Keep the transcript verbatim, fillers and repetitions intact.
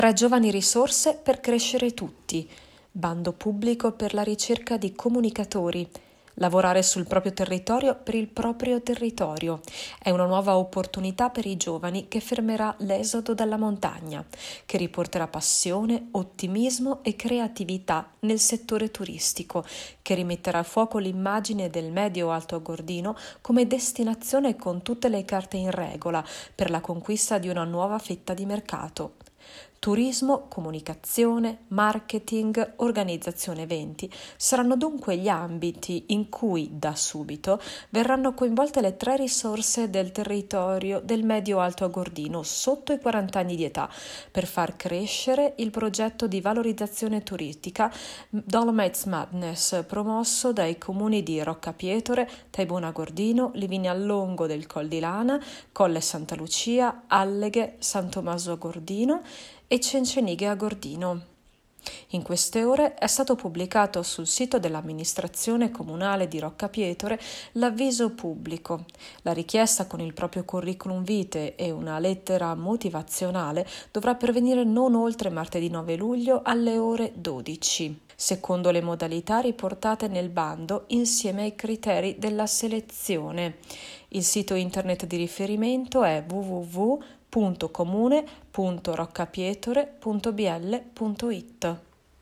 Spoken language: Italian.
Tre giovani risorse per crescere tutti. Bando pubblico per la ricerca di comunicatori. Lavorare sul proprio territorio per il proprio territorio. È una nuova opportunità per i giovani che fermerà l'esodo dalla montagna, che riporterà passione, ottimismo e creatività nel settore turistico, che rimetterà a fuoco l'immagine del Medio-Alto Agordino come destinazione con tutte le carte in regola per la conquista di una nuova fetta di mercato. Turismo, comunicazione, marketing, organizzazione eventi saranno dunque gli ambiti in cui da subito verranno coinvolte le tre risorse del territorio del Medio-Alto Agordino sotto i quaranta anni di età per far crescere il progetto di valorizzazione turistica Dolomites Madness, promosso dai comuni di Roccapietore, Taibona Agordino, Livignallongo del Col di Lana, Colle Santa Lucia, Alleghe, San Tommaso Agordino e Cencenighe Agordino. In queste ore è stato pubblicato sul sito dell'amministrazione comunale di Roccapietore l'avviso pubblico. La richiesta con il proprio curriculum vitae e una lettera motivazionale dovrà pervenire non oltre martedì nove luglio alle ore dodici, secondo le modalità riportate nel bando insieme ai criteri della selezione. Il sito internet di riferimento è w w w punto comune punto roccapietore punto b l punto i t.